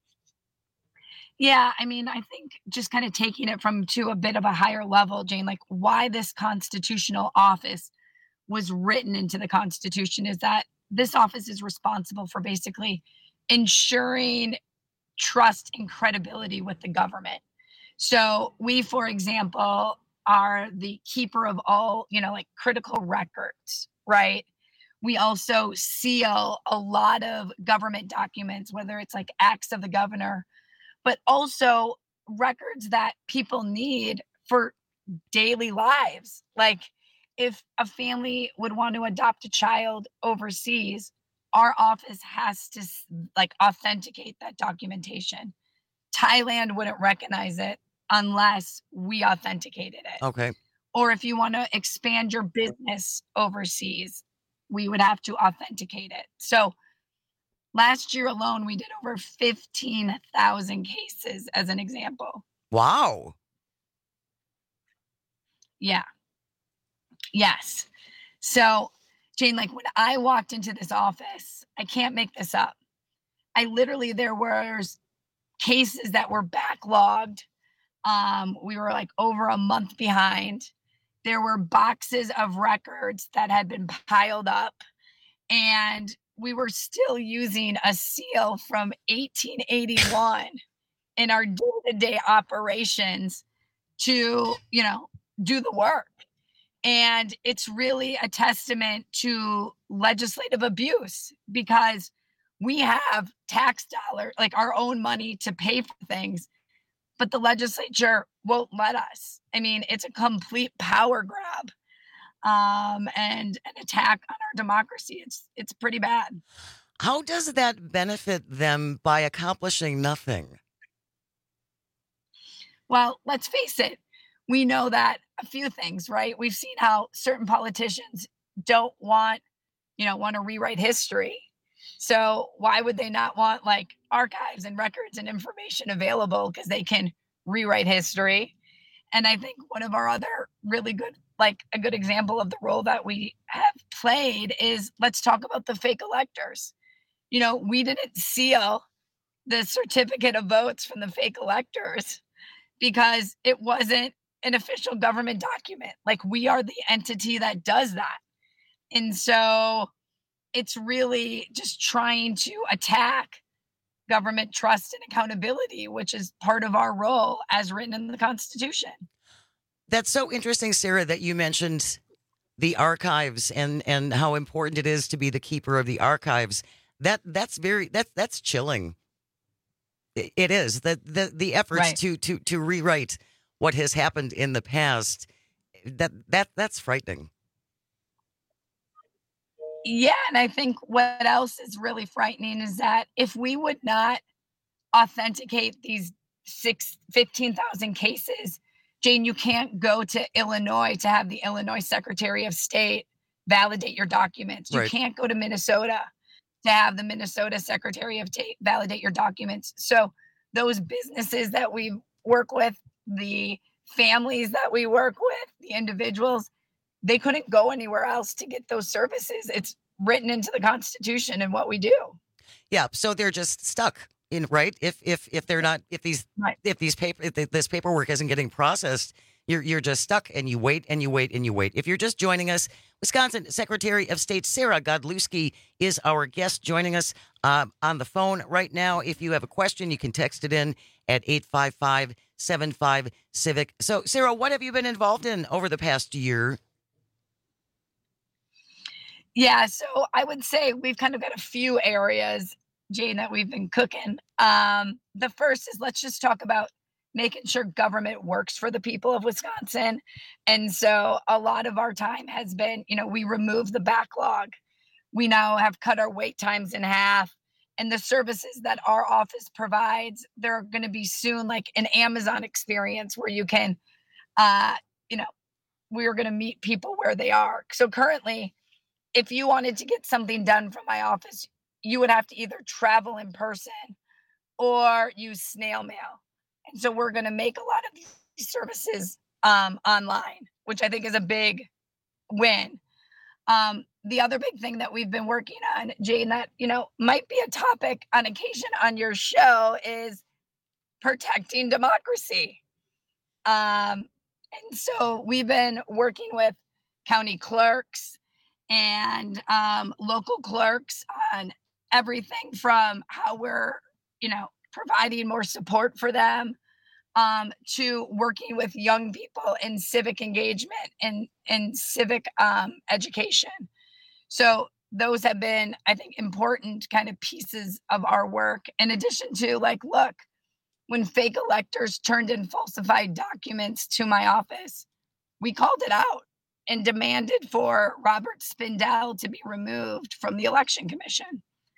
Yeah, I mean, I think just kind of taking it from to a bit of a higher level, Jane, like why this constitutional office was written into the Constitution is that this office is responsible for basically ensuring trust and credibility with the government. So we, for example, are the keeper of all, you know, like critical records, right? We also seal a lot of government documents, whether it's like acts of the governor, but also records that people need for daily lives. Like if a family would want to adopt a child overseas, our office has to like authenticate that documentation. Thailand wouldn't recognize it unless we authenticated it. Okay. Or if you want to expand your business overseas, we would have to authenticate it. So last year alone, we did over fifteen thousand cases as an example. Wow. Yeah. Yes. So, Jane, like when I walked into this office, I can't make this up. I literally, there were cases that were backlogged. Um, we were like over a month behind. There were boxes of records that had been piled up, and we were still using a seal from eighteen eighty-one in our day-to-day operations to, you know, do the work. And it's really a testament to legislative abuse because we have tax dollars, like our own money to pay for things, but the legislature won't let us. I mean, it's a complete power grab. um, and an attack on our democracy. It's it's pretty bad. How does that benefit them by accomplishing nothing? Well, let's face it. We know that a few things, right? We've seen how certain politicians don't want, you know, want to rewrite history. So why would they not want like archives and records and information available because they can rewrite history? And I think one of our other really good, like a good example of the role that we have played is let's talk about the fake electors. You know, we didn't seal the certificate of votes from the fake electors because it wasn't an official government document. Like we are the entity that does that. And so it's really just trying to attack government trust and accountability, which is part of our role as written in the Constitution. That's so interesting, Sarah, that you mentioned the archives and, and how important it is to be the keeper of the archives. That that's very that's that's chilling. It is the the the efforts Right. to to to rewrite what has happened in the past. That that that's frightening. Yeah, and I think what else is really frightening is that if we would not authenticate these six, fifteen thousand cases, Jane, you can't go to Illinois to have the Illinois Secretary of State validate your documents. You Right. can't go to Minnesota to have the Minnesota Secretary of State validate your documents. So those businesses that we work with, the families that we work with, the individuals, they couldn't go anywhere else to get those services. It's written into the Constitution and what we do. Yeah, so they're just stuck in right. If if if they're not if these Right. if these paper if this paperwork isn't getting processed, you're you're just stuck and you wait and you wait and you wait. If you're just joining us, Wisconsin Secretary of State Sarah Godlewski is our guest joining us uh, on the phone right now. If you have a question, you can text it in at eight five five, seven five, civic. So, Sarah, what have you been involved in over the past year? Yeah, so I would say we've kind of got a few areas, Jane, that we've been cooking. Um, the first is let's just talk about making sure government works for the people of Wisconsin. And so a lot of our time has been, you know, we remove the backlog. We now have cut our wait times in half. And the services that our office provides, they're going to be soon like an Amazon experience where you can, uh, you know, we're going to meet people where they are. So currently, if you wanted to get something done from my office, you would have to either travel in person or use snail mail. And so we're going to make a lot of these services um, online, which I think is a big win. Um, the other big thing that we've been working on, Jane, that, you know, might be a topic on occasion on your show is protecting democracy. Um, and so we've been working with county clerks and um, local clerks on everything from how we're, you know, providing more support for them um, to working with young people in civic engagement and, and civic um, education. So those have been, I think, important kind of pieces of our work. In addition to like, look, when fake electors turned in falsified documents to my office, we called it out and demanded for Robert Spindell to be removed from the Election Commission.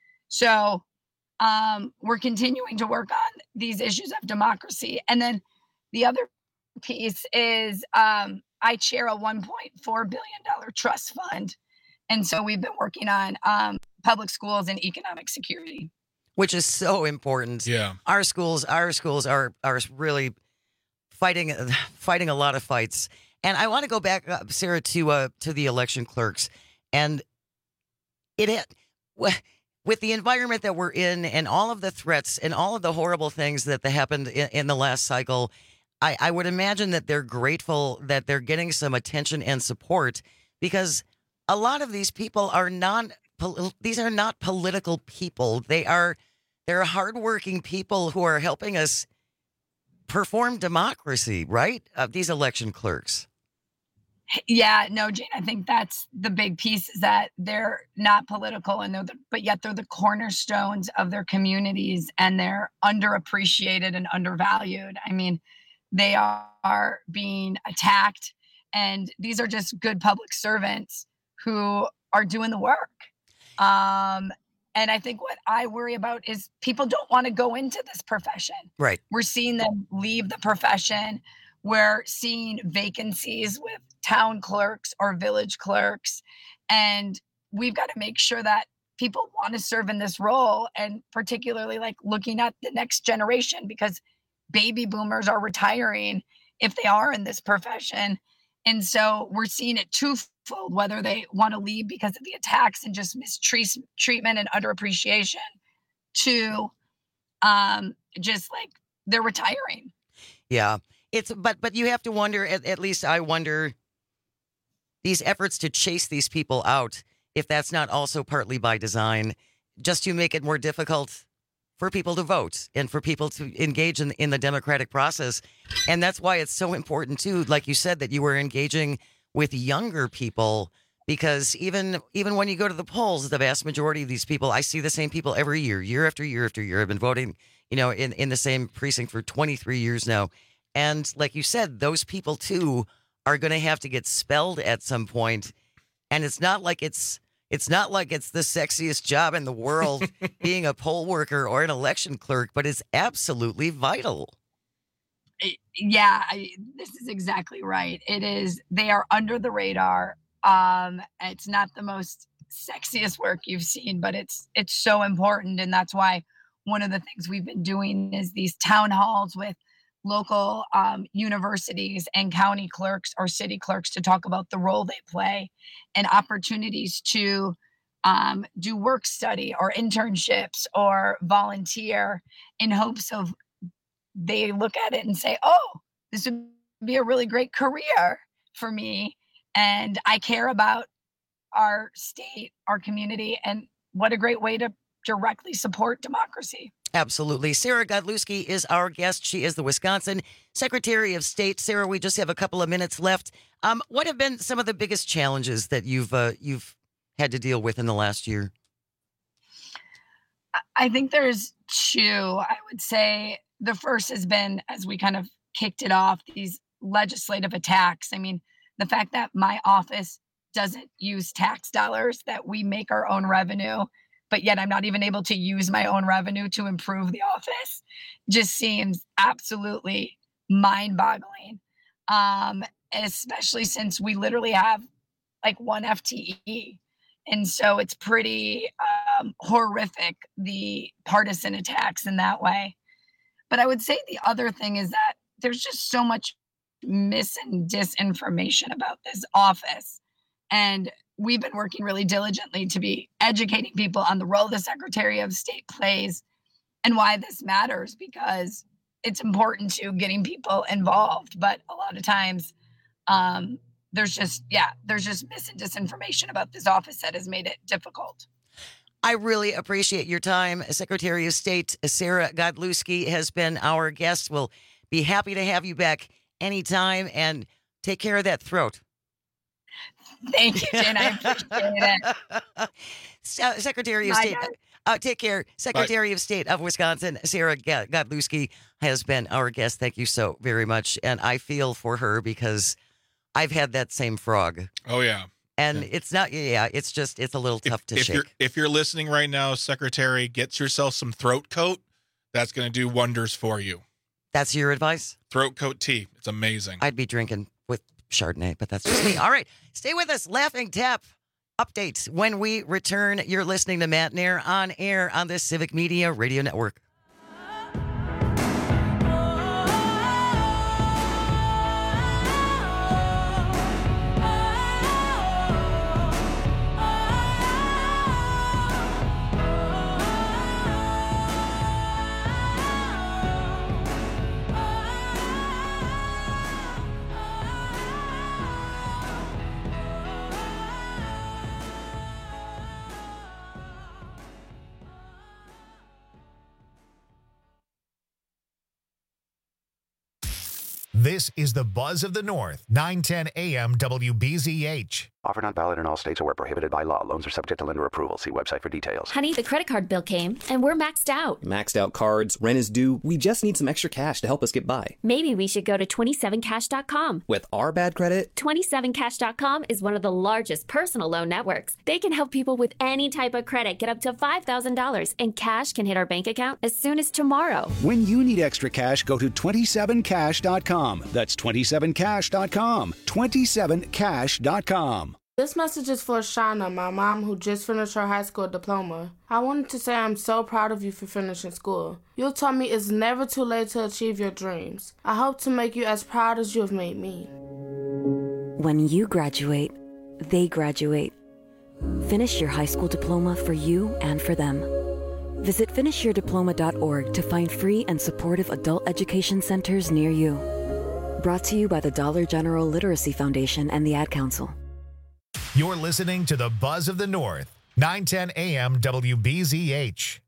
So um, we're continuing to work on these issues of democracy. And then the other piece is um, I chair a one point four billion dollars trust fund. And so we've been working on um, public schools and economic security. Which is so important. Yeah. Our schools, our schools are are really fighting fighting a lot of fights. And I want to go back, uh, Sarah, to uh, to the election clerks, and it had, with the environment that we're in, and all of the threats, and all of the horrible things that happened in, in the last cycle. I, I would imagine that they're grateful that they're getting some attention and support, because a lot of these people are non. These are not political people. They are they're hardworking people who are helping us perform democracy, right? Uh, these election clerks. Yeah, no, Jane, I think that's the big piece is that they're not political, and they're the, but yet they're the cornerstones of their communities, and they're underappreciated and undervalued. I mean, they are being attacked and these are just good public servants who are doing the work. Um, and I think what I worry about is people don't want to go into this profession. Right. We're seeing them leave the profession. We're seeing vacancies with town clerks or village clerks. And we've got to make sure that people want to serve in this role, and particularly like looking at the next generation, because baby boomers are retiring if they are in this profession. And so we're seeing it twofold, whether they want to leave because of the attacks and just mistreatment and underappreciation, to um, just like they're retiring. Yeah. It's but but you have to wonder, at, at least I wonder, these efforts to chase these people out, if that's not also partly by design, just to make it more difficult for people to vote and for people to engage in, in the democratic process. And that's why it's so important, too, like you said, that you were engaging with younger people, because even even when you go to the polls, the vast majority of these people, I see the same people every year, year after year after year. I've been voting, you know, in, in the same precinct for twenty-three years now. And like you said, those people, too, are going to have to get spelled at some point. And it's not like it's It's not like it's the sexiest job in the world being a poll worker or an election clerk, but it's absolutely vital. Yeah, I, this is exactly right. It is. They are under the radar. Um, it's not the most sexiest work you've seen, but it's it's so important. And that's why one of the things we've been doing is these town halls with local um, universities and county clerks or city clerks to talk about the role they play, and opportunities to um, do work study or internships or volunteer, in hopes of they look at it and say, oh, this would be a really great career for me. And I care about our state, our community, and what a great way to directly support democracy. Absolutely. Sarah Godlewski is our guest. She is the Wisconsin Secretary of State. Sarah, we just have a couple of minutes left. Um, what have been some of the biggest challenges that you've uh, you've had to deal with in the last year? I think there's two. I would say the first has been, as we kind of kicked it off, these legislative attacks. I mean, the fact that my office doesn't use tax dollars, that we make our own revenue, but yet I'm not even able to use my own revenue to improve the office, just seems absolutely mind-boggling. Um, especially since we literally have like one F T E. And so it's pretty um, horrific, the partisan attacks in that way. But I would say the other thing is that there's just so much mis and disinformation about this office. And we've been working really diligently to be educating people on the role the Secretary of State plays and why this matters, because it's important to getting people involved. But a lot of times um, there's just, yeah, there's just mis and disinformation about this office that has made it difficult. I really appreciate your time. Secretary of State Sarah Godlewski has been our guest. We'll be happy to have you back anytime, and take care of that throat. Thank you, Jen. I appreciate it. Secretary of Bye, State, uh, take care. Secretary Bye. of State of Wisconsin, Sarah Godlewski, has been our guest. Thank you so very much. And I feel for her because I've had that same frog. Oh, yeah. And yeah. it's not, yeah, it's just, it's a little tough if, to if shake. You're, if you're listening right now, Secretary, get yourself some throat coat. That's going to do wonders for you. That's your advice? Throat coat tea. It's amazing. I'd be drinking with Chardonnay, but that's just me. All right. Stay with us. Laughing Tap updates when we return. You're listening to Matt Nair on air on the Civic Media Radio Network. This is the Buzz of the North, nine ten A M W B Z H. Offer not valid in all states or where prohibited by law. Loans are subject to lender approval. See website for details. Honey, the credit card bill came, and we're maxed out. Maxed out cards, rent is due. We just need some extra cash to help us get by. Maybe we should go to twenty-seven cash dot com. With our bad credit? twenty-seven cash dot com is one of the largest personal loan networks. They can help people with any type of credit get up to five thousand dollars, and cash can hit our bank account as soon as tomorrow. When you need extra cash, go to twenty-seven cash dot com. That's twenty-seven cash dot com. twenty-seven cash dot com. This message is for Shauna, my mom who just finished her high school diploma. I wanted to say I'm so proud of you for finishing school. You taught me it's never too late to achieve your dreams. I hope to make you as proud as you have made me. When you graduate, they graduate. Finish your high school diploma for you and for them. Visit finish your diploma dot org to find free and supportive adult education centers near you. Brought to you by the Dollar General Literacy Foundation and the Ad Council. You're listening to the Buzz of the North, nine ten A M W B Z H.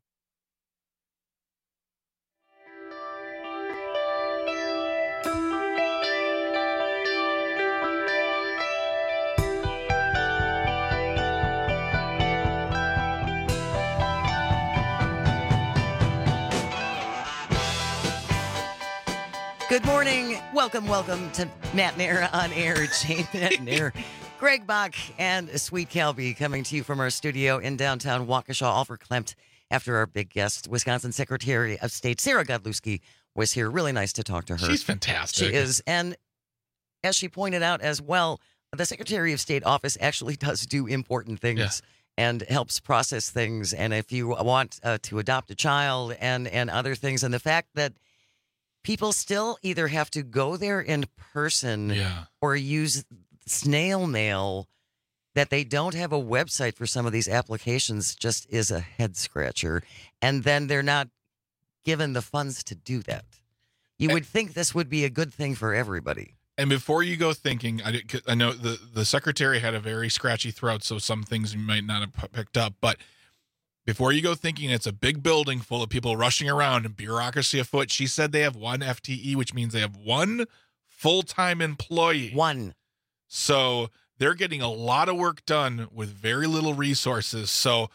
Good morning. Welcome, welcome to Matt Nair on Air. Jane Matt Nair, Greg Bach, and Sweet Calby coming to you from our studio in downtown Waukesha, all verklempt after our big guest, Wisconsin Secretary of State Sarah Godlewski, was here. Really nice to talk to her. She's fantastic. She is. And as she pointed out as well, the Secretary of State office actually does do important things. Yeah. And helps process things. And if you want uh, to adopt a child and, and other things, and the fact that people still either have to go there in person yeah. or use snail mail, that they don't have a website for some of these applications just is a head scratcher. And then they're not given the funds to do that. You would think this would be a good thing for everybody. And before you go thinking, I, I know the, the secretary had a very scratchy throat, so some things you might not have picked up. But before you go thinking it's a big building full of people rushing around and bureaucracy afoot, she said they have one F T E, which means they have one full-time employee. One. So they're getting a lot of work done with very little resources. So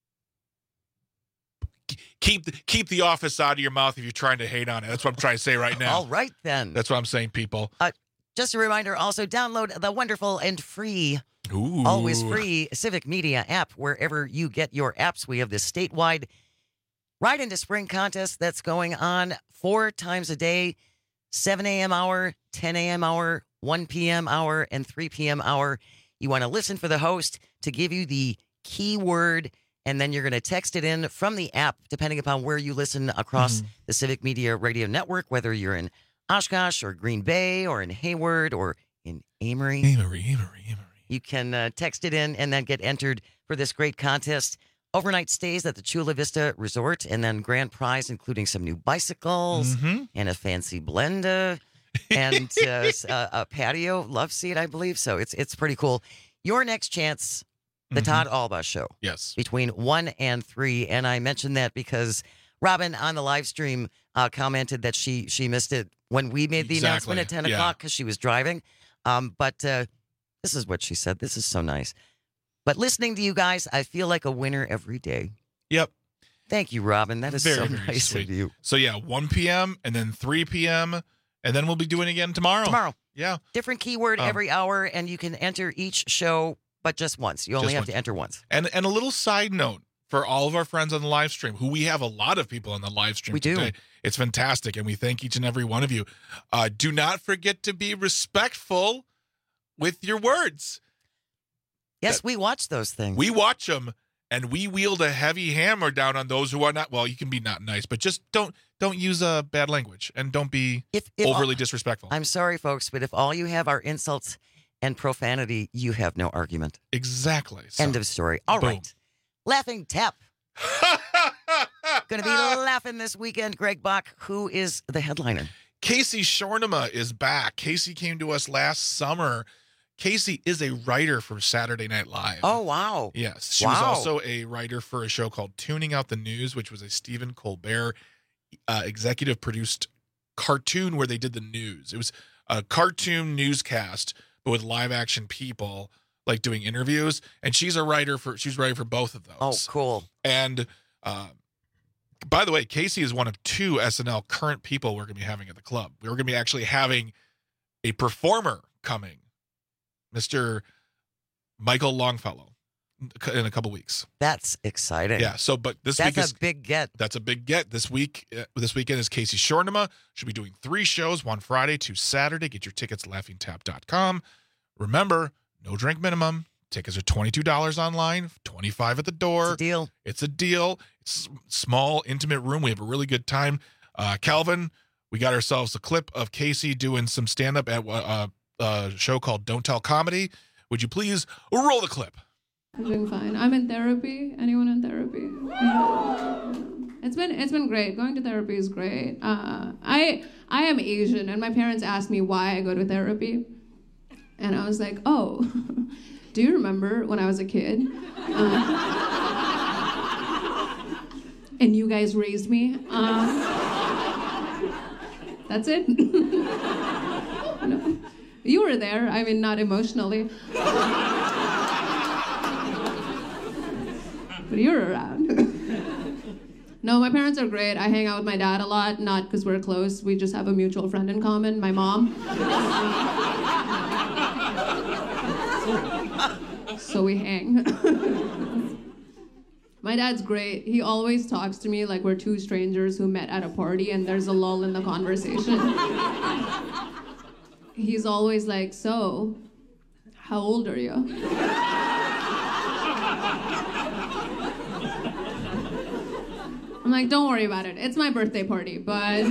keep the, keep the office out of your mouth if you're trying to hate on it. That's what I'm trying to say right now. All right, then. That's what I'm saying, people. Uh, just a reminder, also download the wonderful and free, Ooh. always free Civic Media app wherever you get your apps. We have this statewide Ride into Spring contest that's going on four times a day, seven a.m. hour, ten a.m. hour, one p.m. hour, and three p.m. hour. You want to listen for the host to give you the keyword, and then you're going to text it in from the app, depending upon where you listen across mm-hmm. the Civic Media Radio Network, whether you're in Oshkosh or Green Bay or in Hayward or in Amory. Amory, Amory, Amory. You can uh, text it in and then get entered for this great contest. Overnight stays at the Chula Vista Resort, and then grand prize, including some new bicycles mm-hmm. and a fancy blender and uh, a, a patio love seat, I believe. So it's it's pretty cool. Your next chance, the mm-hmm. Todd Alba Show. Yes. Between one and three. And I mentioned that because Robin on the live stream uh, commented that she she missed it when we made the exactly. announcement at ten o'clock because she was driving. Um, but uh, this is what she said. This is so nice. But listening to you guys, I feel like a winner every day. Yep. Thank you, Robin. That is very, so very nice sweet. of you. So, yeah, one p.m. and then three p.m. and then we'll be doing it again tomorrow. Tomorrow. Yeah. Different keyword um, every hour, and you can enter each show, but just once. You only have once. to enter once. And and a little side note for all of our friends on the live stream, who we have a lot of people on the live stream we today. Do. It's fantastic, and we thank each and every one of you. Uh, do not forget to be respectful with your words. Yes, we watch those things. We watch them, and we wield a heavy hammer down on those who are not. Well, you can be not nice, but just don't don't use uh, bad language, and don't be if, if overly all, disrespectful. I'm sorry, folks, but if all you have are insults and profanity, you have no argument. Exactly. So, End of story. All boom. right. Laughing Tap. Going to be laughing this weekend. Greg Bach, who is the headliner? Casey Shornema is back. Casey came to us last summer. Casey is a writer for Saturday Night Live. Oh, wow. Yes. She wow. was also a writer for a show called Tuning Out the News, which was a Stephen Colbert uh, executive produced cartoon where they did the news. It was a cartoon newscast, but with live action people like doing interviews, and she's a writer for she's writing for both of those. Oh, cool. And uh, by the way, Casey is one of two S N L current people we're going to be having at the club. We're going to be actually having a performer coming, Mister Michael Longfellow, in a couple weeks. That's exciting. Yeah. So, but this that's week is a big get. That's a big get. This week, uh, this weekend is Casey Shornema. She'll be doing three shows, one Friday, two Saturday. Get your tickets at laughing tap dot com. Remember, no drink minimum. Tickets are twenty-two dollars online, twenty-five dollars at the door. It's a deal. It's a deal. It's a small, intimate room. We have a really good time. Uh, Calvin, we got ourselves a clip of Casey doing some stand-up at uh, a show called Don't Tell Comedy. Would you please roll the clip? I'm doing fine. I'm in therapy. Anyone in therapy? Yeah. It's been it's been great. Going to therapy is great. Uh, I I am Asian, and my parents asked me why I go to therapy, and I was like, oh, do you remember when I was a kid? Uh, and you guys raised me. Uh, that's it. No. You were there. I mean, not emotionally. But you were around. No, my parents are great. I hang out with my dad a lot, not because we're close. We just have a mutual friend in common, my mom. So we hang. My dad's great. He always talks to me like we're two strangers who met at a party and there's a lull in the conversation. He's always like, so, how old are you? I'm like, don't worry about it. It's my birthday party, but...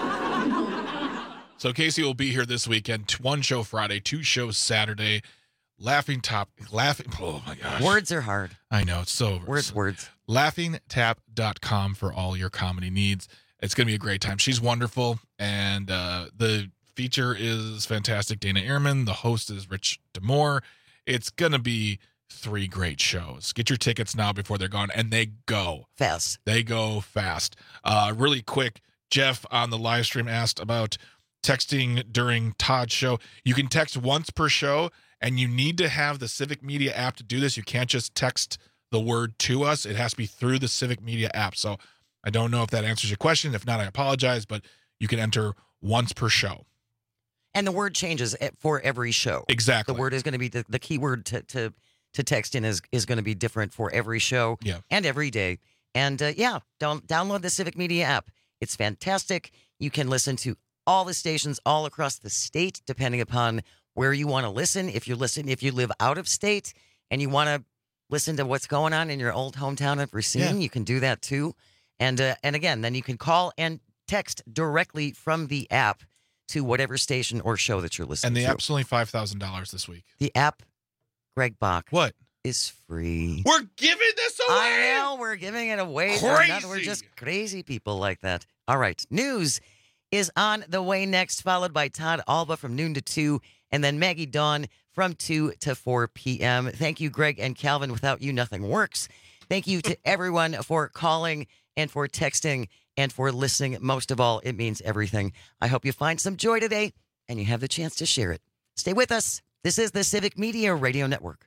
So Casey will be here this weekend. One show Friday, two shows Saturday. Laughing Top, laughing, oh my gosh. Words are hard. I know, it's so... Words, words. laughing tap dot com for all your comedy needs. It's going to be a great time. She's wonderful, and uh, the feature is fantastic. Dana Ehrman. The host is Rich DeMore. It's going to be three great shows. Get your tickets now before they're gone, and they go fast. They go fast. Uh, really quick, Jeff on the live stream asked about texting during Todd's show. You can text once per show, and you need to have the Civic Media app to do this. You can't just text the word to us. It has to be through the Civic Media app. So I don't know if that answers your question. If not, I apologize, but you can enter once per show. And the word changes for every show. Exactly. The word is going to be the, the key word to, to, to text in is, is going to be different for every show yeah. and every day. And uh, yeah, don't download the Civic Media app. It's fantastic. You can listen to all the stations all across the state, depending upon where you want to listen. If you listen, if you live out of state and you want to listen to what's going on in your old hometown of Racine, yeah. you can do that too. And uh, and again, then you can call and text directly from the app to whatever station or show that you're listening to. And the to. app's only five thousand dollars this week. The app, Greg Bach. What? Is free. We're giving this away. I know, we're giving it away. Crazy. We're, not, we're just crazy people like that. All right, news is on the way next, followed by Todd Alba from noon to two, and then Maggie Dawn from two to four p.m. Thank you, Greg and Calvin. Without you, nothing works. Thank you to everyone for calling and for texting and for listening. Most of all, it means everything. I hope you find some joy today and you have the chance to share it. Stay with us. This is the Civic Media Radio Network.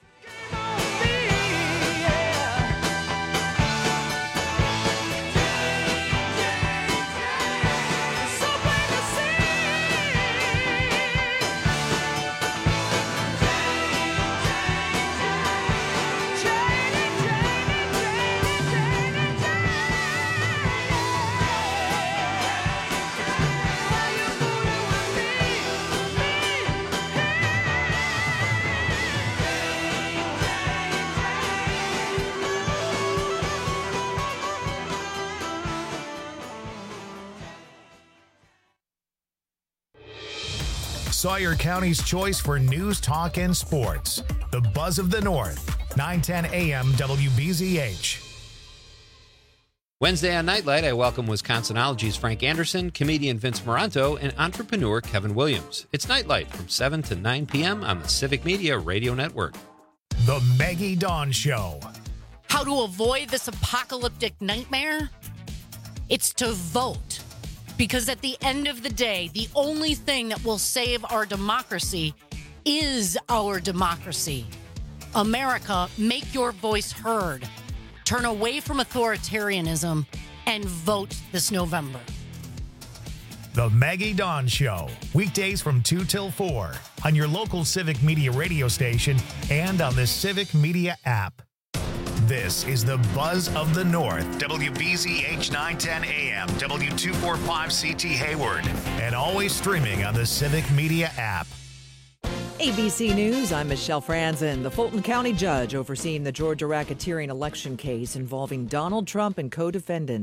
Sawyer County's choice for news, talk, and sports. The Buzz of the North, nine ten a.m. W B Z H. Wednesday on Nightlight, I welcome Wisconsinology's Frank Anderson, comedian Vince Moranto, and entrepreneur Kevin Williams. It's Nightlight from seven to nine p.m. on the Civic Media Radio Network. The Maggie Dawn Show. How to avoid this apocalyptic nightmare? It's to vote. Because at the end of the day, the only thing that will save our democracy is our democracy. America, make your voice heard. Turn away from authoritarianism and vote this November. The Maggie Dawn Show, weekdays from two till four on your local Civic Media radio station and on the Civic Media app. This is the Buzz of the North, W B Z H nine ten A M, W two forty-five C T Hayward, and always streaming on the Civic Media app. A B C News, I'm Michelle Franzen. The Fulton County judge overseeing the Georgia racketeering election case involving Donald Trump and co-defendants